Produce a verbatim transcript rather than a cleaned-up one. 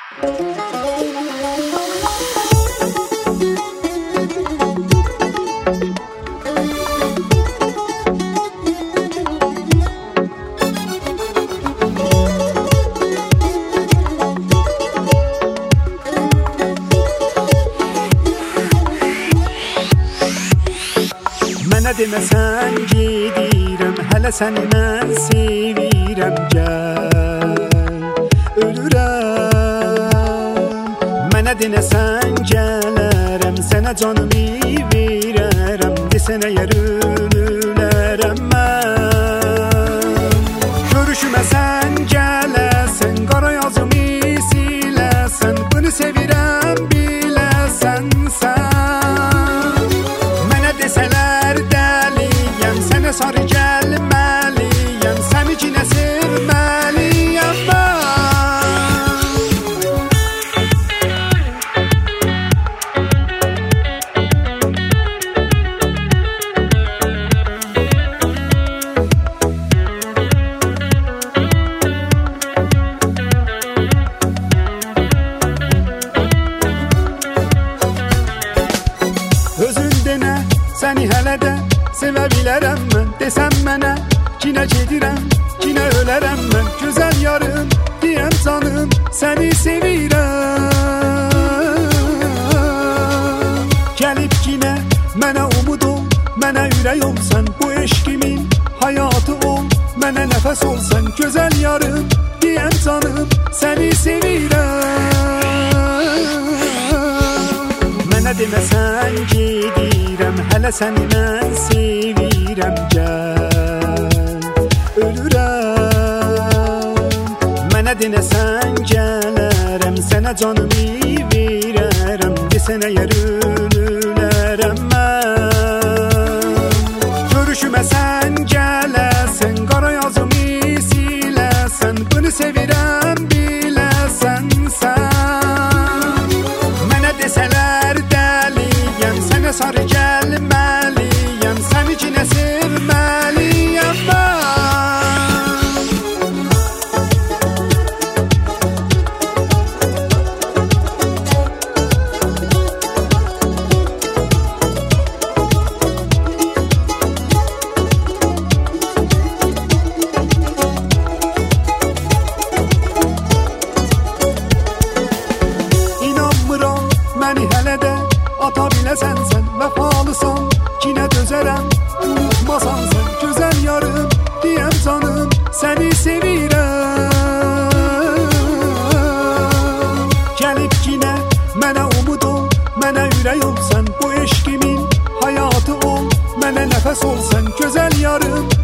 Mənə deməsən gedirəm, hələ səni mən sevirəm, gəl, ölürəm. Mənə denəsən gələrəm, sənə canımı verərəm, desənə yer ölürəm mən. Görüşməsən gələsən, qara yazımı siləsən, bunu sevirəm biləsən sən. Mənə desələr dəliyəm, sənə sarı gəlməliyəm, səni kinə sevməliyəm mən. Özün denə, səni hələ də sevə bilərəm mən. Desəm mənə, kinə gedirəm, kinə ölərəm mən. Gözəl yarım, deyəm canım, səni sevirəm. Gəlib kinə, mənə umud ol, mənə ürək ol sən. Bu eşqimin həyatı ol, mənə nəfəs ol sən. Gözəl yarım, deyəm canım, səni sevirəm. Mənə deməsən gedirəm, hələ səni mən sevirəm, gəl, ölürəm. Mənə denəsən gələrəm, sənə canımı verərəm, desənə yer ölürəm mən. Görüşməsən gələsən, qara yazımı siləsən, bunu sevirəm biləsən sən. Mənə desələr dəliyəm, sənə sarı gəlməliyəm, səni kinə sevməliyəm mən. İnanmıram məni hələ də ata biləsən sən, vəfalısan, kinə dözərəm, unutmasan sən. Gözəl yarım, deyəm canım, səni sevirəm. Gəlib kinə, mənə umud ol, mənə ürək ol sən. Bu eşqimin həyatı ol, mənə nəfəs ol sən. Gözəl yarım,